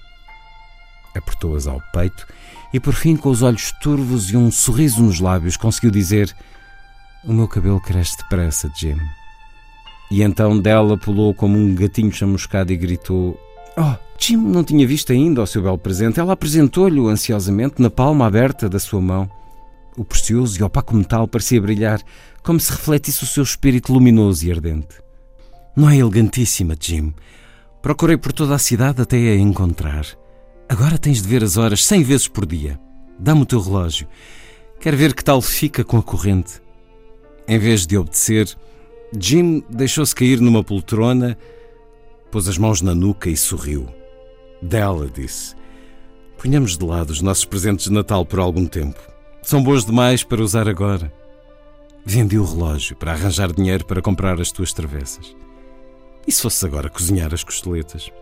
Apertou-as ao peito e, por fim, com os olhos turvos e um sorriso nos lábios, conseguiu dizer: o meu cabelo cresce depressa, Jim. E então dela pulou como um gatinho chamuscado e gritou: oh, Jim não tinha visto ainda o seu belo presente. Ela apresentou-lhe-o ansiosamente na palma aberta da sua mão. O precioso e opaco metal parecia brilhar, como se refletisse o seu espírito luminoso e ardente. Não é elegantíssima, Jim? Procurei por toda a cidade até a encontrar. Agora tens de ver as horas 100 vezes por dia. Dá-me o teu relógio. Quero ver que tal fica com a corrente. Em vez de obedecer, Jim deixou-se cair numa poltrona, pôs as mãos na nuca e sorriu. Dela, disse: ponhamos de lado os nossos presentes de Natal por algum tempo. São bons demais para usar agora. Vendi o relógio para arranjar dinheiro para comprar as tuas travessas. E se fosses agora cozinhar as costeletas?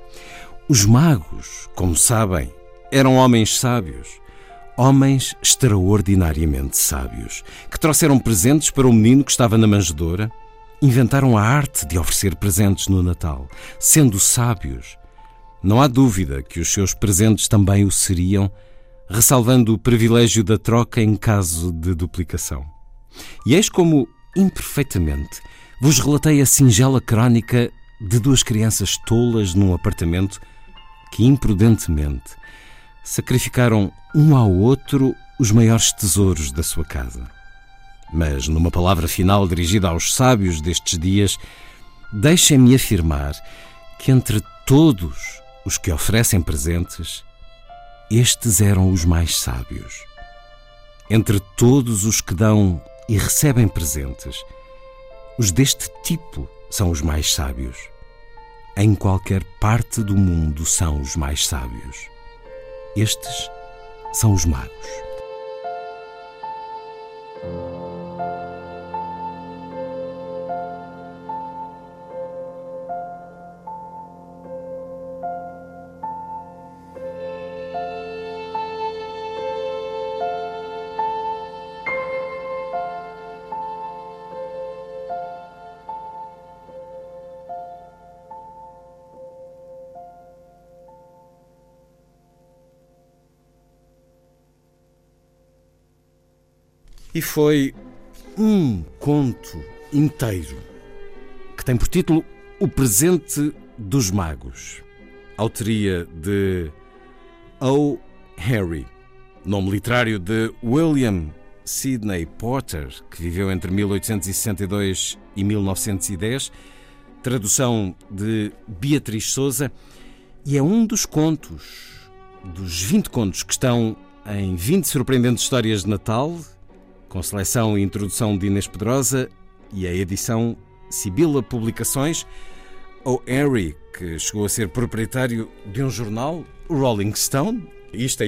Os magos, como sabem, eram homens sábios. Homens extraordinariamente sábios, que trouxeram presentes para o menino que estava na manjedoura, inventaram a arte de oferecer presentes no Natal. Sendo sábios, não há dúvida que os seus presentes também o seriam, ressalvando o privilégio da troca em caso de duplicação. E eis como, imperfeitamente, vos relatei a singela crónica de duas crianças tolas num apartamento que, imprudentemente, sacrificaram um ao outro os maiores tesouros da sua casa. Mas, numa palavra final dirigida aos sábios destes dias, deixem-me afirmar que entre todos os que oferecem presentes, estes eram os mais sábios. Entre todos os que dão e recebem presentes, os deste tipo são os mais sábios. Em qualquer parte do mundo são os mais sábios. Estes são os magos. E foi um conto inteiro que tem por título O Presente dos Magos, autoria de O. Henry, nome literário de William Sidney Porter, que viveu entre 1862 e 1910, tradução de Beatriz Souza, e é um dos contos, dos 20 contos que estão em 20 surpreendentes histórias de Natal, com seleção e introdução de Inês Pedrosa e a edição Sibila Publicações. O Henry, que chegou a ser proprietário de um jornal, o Rolling Stone, isto em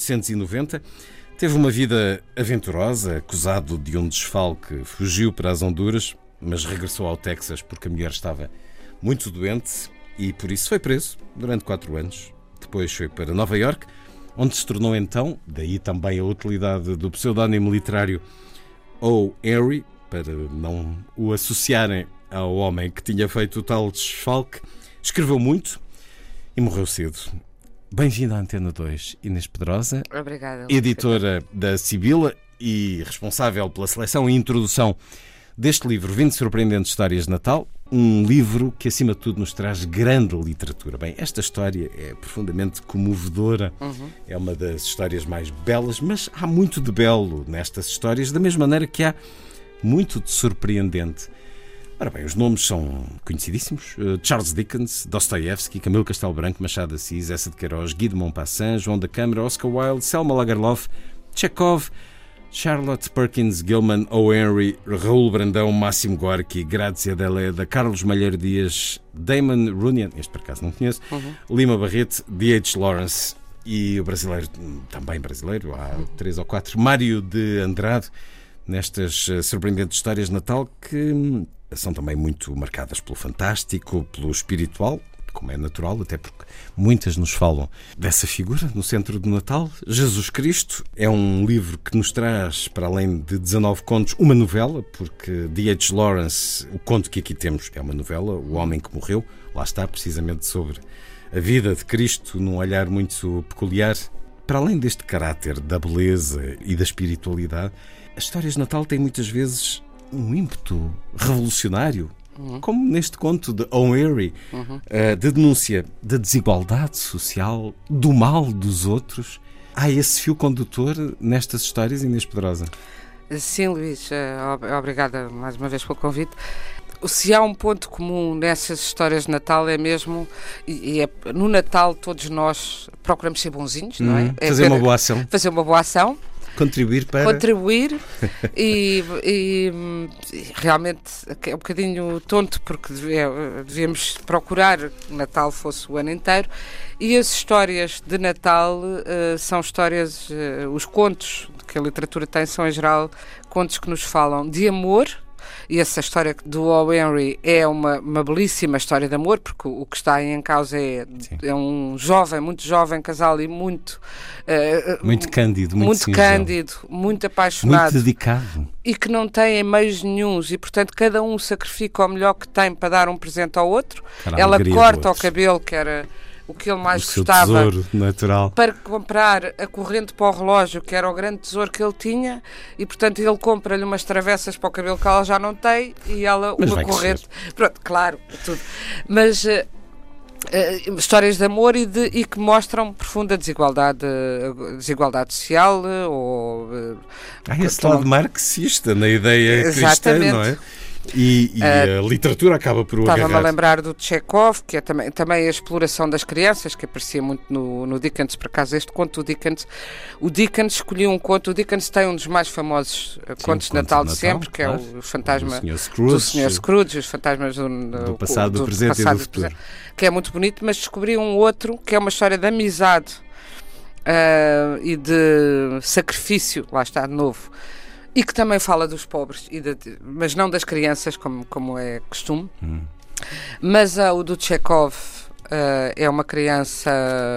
1890, teve uma vida aventurosa, acusado de um desfalque, fugiu para as Honduras, mas regressou ao Texas porque a mulher estava muito doente e por isso foi preso durante 4 anos. Depois foi para Nova Iorque, onde se tornou então, daí também a utilidade do pseudónimo literário O. Henry, para não o associarem ao homem que tinha feito o tal desfalque. Escreveu muito e morreu cedo. Bem-vinda à Antena 2, Inês Pedrosa. Obrigada. Editora da Sibila e responsável pela seleção e introdução deste livro 20 Surpreendentes Histórias de Natal, um livro que acima de tudo nos traz grande literatura. Bem, esta história é profundamente comovedora, é uma das histórias mais belas, mas há muito de belo nestas histórias, da mesma maneira que há muito de surpreendente. Ora bem, os nomes são conhecidíssimos: Charles Dickens, Dostoiévski, Camilo Castelo Branco, Machado de Assis, Eça de Queiroz, Guy de Maupassant, João da Câmara, Oscar Wilde, Selma Lagerlöf, Chekhov, Charlotte Perkins Gilman, O. Henry, Raul Brandão, Máximo Gorki, Grazia Deledda, Carlos Malheiro Dias, Damon Runyon, este por acaso não conheço, Lima Barreto, D.H. Lawrence e o brasileiro, também brasileiro, há 3 ou 4, Mário de Andrade, nestas surpreendentes histórias de Natal que são também muito marcadas pelo fantástico, pelo espiritual, como é natural, até porque muitas nos falam dessa figura no centro do Natal. Jesus Cristo é um livro que nos traz, para além de 19 contos, uma novela, porque D.H. Lawrence, o conto que aqui temos é uma novela, O Homem que Morreu, lá está precisamente sobre a vida de Cristo, num olhar muito peculiar. Para além deste caráter da beleza e da espiritualidade, as histórias de Natal têm muitas vezes um ímpeto revolucionário, como neste conto de O. Henry, de denúncia da desigualdade social, do mal dos outros. Há esse fio condutor nestas histórias, Inês Pedrosa? Sim, Luís, obrigada mais uma vez pelo convite. Se há um ponto comum nessas histórias de Natal é mesmo, no Natal todos nós procuramos ser bonzinhos, não é? Fazer uma boa ação. Fazer uma boa ação. Contribuir e realmente é um bocadinho tonto porque devíamos procurar que Natal fosse o ano inteiro, e as histórias de Natal são histórias, os contos que a literatura tem são em geral contos que nos falam de amor. E essa história do O. Henry é uma belíssima história de amor, porque o que está aí em causa é um muito jovem casal e muito cândido, muito apaixonado, muito dedicado, e que não têm meios nenhuns, e portanto cada um sacrifica o melhor que tem para dar um presente ao outro. Ela corta o cabelo, que era o que ele mais gostava, tesouro natural, para comprar a corrente para o relógio, que era o grande tesouro que ele tinha, e portanto ele compra-lhe umas travessas para o cabelo que ela já não tem, e ela uma corrente. Pronto, claro, tudo. Mas histórias de amor e que mostram profunda desigualdade social, ou esse lado marxista na ideia cristã, não é? E a literatura acaba por o agarrar. Estava-me a lembrar do Chekhov, que é também a exploração das crianças, que aparecia muito no Dickens. Por acaso, este conto do Dickens, o Dickens escolheu um conto. O Dickens tem um dos mais famosos contos de Natal de sempre, que é o fantasma do Sr. Scrooge, os fantasmas do passado, do presente e do futuro, que é muito bonito. Mas descobri um outro que é uma história de amizade e de sacrifício, lá está, de novo, e que também fala dos pobres, mas não das crianças, como é costume. Mas o do Chekhov é uma criança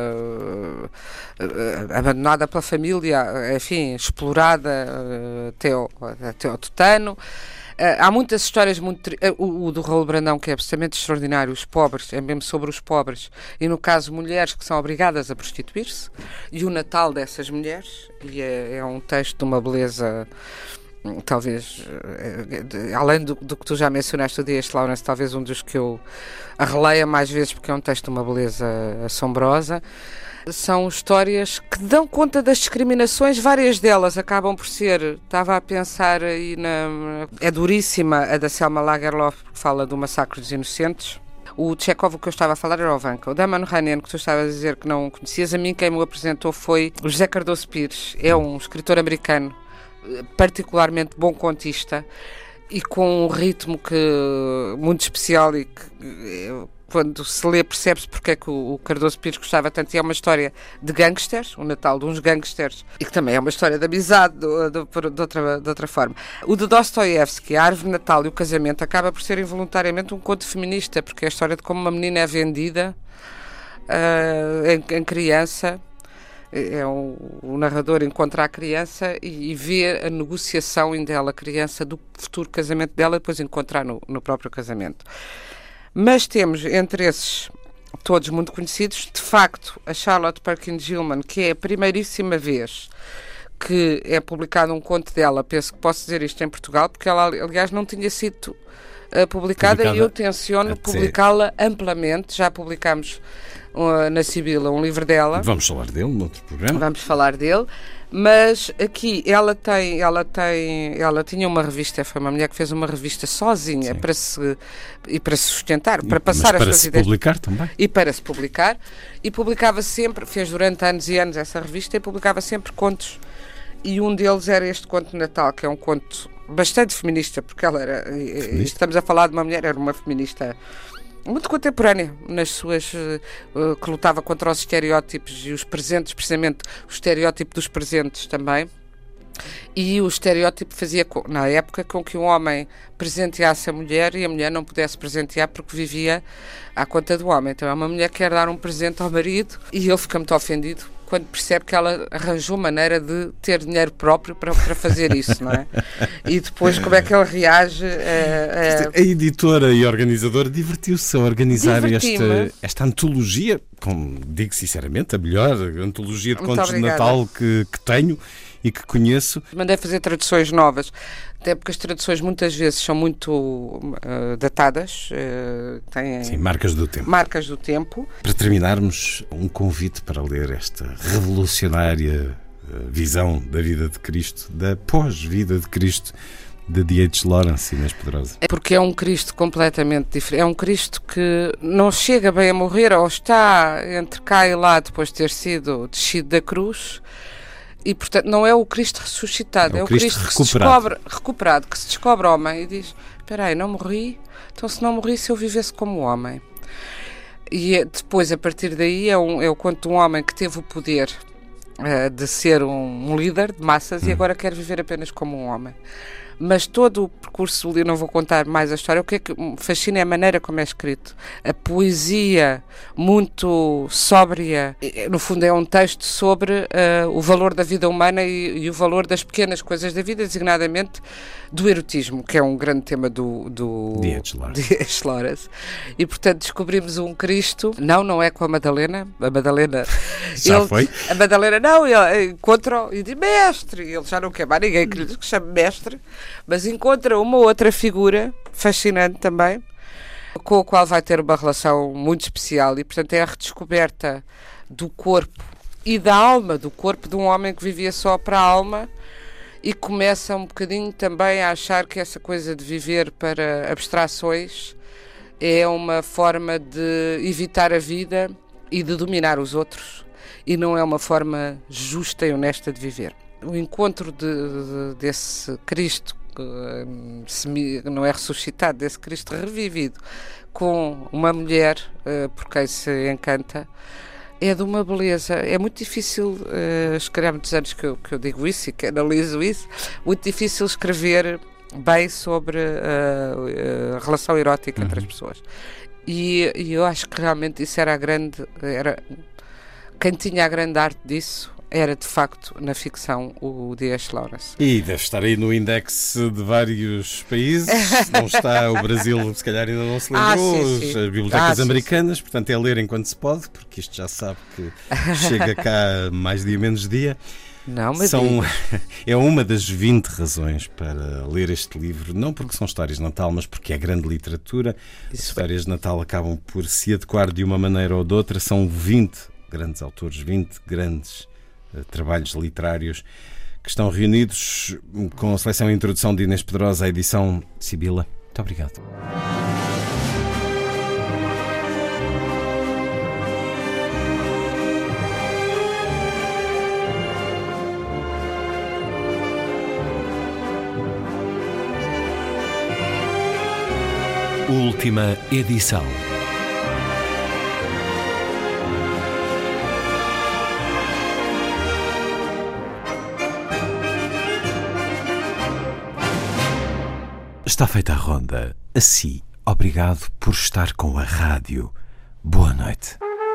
abandonada pela família, enfim, explorada até ao tutano. Há muitas histórias o do Raul Brandão, que é absolutamente extraordinário, os pobres, é mesmo sobre os pobres, e no caso mulheres que são obrigadas a prostituir-se, e o Natal dessas mulheres, e é um texto de uma beleza talvez, além do que tu já mencionaste, o D.H. Lawrence, talvez um dos que eu releia mais vezes, porque é um texto de uma beleza assombrosa. São histórias que dão conta das discriminações, várias delas acabam por ser, estava a pensar aí é duríssima a da Selma Lagerlöf, que fala do massacre dos inocentes. O Chekhov, o que eu estava a falar, era o Vanka. O Daman Hanian, que tu estavas a dizer que não conhecias, a mim quem me o apresentou foi o José Cardoso Pires. É um escritor americano, particularmente bom contista, e com um ritmo muito especial, e que quando se lê percebe-se porque é que o Cardoso Pires gostava tanto. E é uma história de gangsters, o Natal de uns gangsters, e que também é uma história de amizade de outra forma. O de Dostoiévski, a Árvore de Natal e o Casamento, acaba por ser involuntariamente um conto feminista, porque é a história de como uma menina é vendida em criança. O narrador encontra a criança e vê a negociação dela, a criança, do futuro casamento dela, e depois encontrar no próprio casamento. Mas temos, entre esses, todos muito conhecidos, de facto, a Charlotte Perkins Gilman, que é a primeiríssima vez que é publicado um conto dela. Penso que posso dizer isto em Portugal, porque ela, aliás, não tinha sido publicada, e eu tenciono publicá-la amplamente. Já publicámos na Sibila um livro dela. Vamos falar dele no outro programa. Vamos falar dele. Mas aqui ela tinha uma revista, foi uma mulher que fez uma revista sozinha para se sustentar, para passar as suas ideias. Publicar também. E para se publicar. E publicava sempre, fez durante anos e anos essa revista, e publicava sempre contos. E um deles era este conto de Natal, que é um conto bastante feminista, porque ela era, estamos a falar de uma mulher, era uma feminista muito contemporânea, nas suas que lutava contra os estereótipos e os presentes, precisamente o estereótipo dos presentes também. E o estereótipo fazia, na época, com que um homem presenteasse a mulher e a mulher não pudesse presentear porque vivia à conta do homem. Então é uma mulher que quer dar um presente ao marido e ele fica muito ofendido quando percebe que ela arranjou maneira de ter dinheiro próprio para fazer isso, não é? E depois como é que ele reage? A editora e organizadora divertiu-se a organizar esta antologia, como digo sinceramente, a melhor antologia de contos de Natal que tenho e que conheço. Mandei fazer traduções novas, até porque as traduções muitas vezes são muito datadas, têm marcas do tempo. Marcas do tempo. Para terminarmos, um convite para ler esta revolucionária visão da vida de Cristo, da pós-vida de Cristo, de D.H. Lawrence, Inês Pedrosa. É porque é um Cristo completamente diferente. É um Cristo que não chega bem a morrer, ou está entre cá e lá depois de ter sido descido da cruz. E, portanto, não é o Cristo ressuscitado, é o Cristo que se descobre, recuperado, que se descobre homem e diz, espera aí, não morri? Então, se não morri, se eu vivesse como homem. E depois, a partir daí, é o conto de um homem que teve o poder de ser um líder de massas e agora quer viver apenas como um homem. Mas todo o percurso, eu não vou contar mais a história, o que é que me fascina é a maneira como é escrito. A poesia muito sóbria, no fundo é um texto sobre o valor da vida humana e o valor das pequenas coisas da vida, designadamente do erotismo, que é um grande tema do D.H. Lawrence. E, portanto, descobrimos um Cristo, não é com a Madalena, foi? A Madalena não, ele encontra e diz, mestre, ele já não quer mais ninguém que lhe chame mestre, mas encontra uma outra figura fascinante também, com a qual vai ter uma relação muito especial, e portanto é a redescoberta do corpo e da alma do corpo de um homem que vivia só para a alma e começa um bocadinho também a achar que essa coisa de viver para abstrações é uma forma de evitar a vida e de dominar os outros, e não é uma forma justa e honesta de viver. O encontro desse Cristo que não é ressuscitado, desse Cristo revivido com uma mulher por quem se encanta, é de uma beleza. É muito difícil, há muitos anos que eu digo isso e que analiso isso, muito difícil escrever bem sobre a relação erótica entre as pessoas. E eu acho que realmente isso era quem tinha a grande arte disso era de facto na ficção o D.H. Lawrence. E deve estar aí no index de vários países. Não está, o Brasil se calhar ainda não se lembrou, sim. As bibliotecas americanas, portanto é ler enquanto se pode, porque isto já sabe que chega cá mais dia menos dia. Não, mas é uma das 20 razões para ler este livro, não porque são histórias de Natal, mas porque é grande literatura. As histórias de Natal acabam por se adequar de uma maneira ou de outra. São 20 grandes autores, 20 grandes trabalhos literários que estão reunidos com a seleção e introdução de Inês Pedrosa, a edição de Sibila. Muito obrigado. Última edição. Está feita a ronda. Assim, obrigado por estar com a rádio. Boa noite.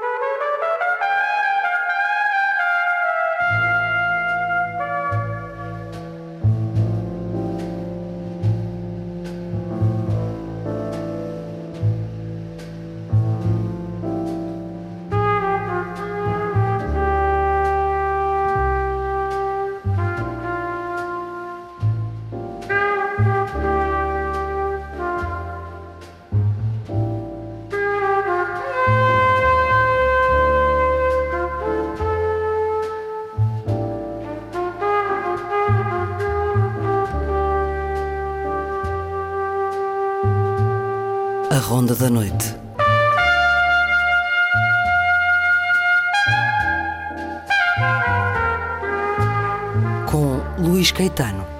A Ronda da Noite. Com Luís Caetano.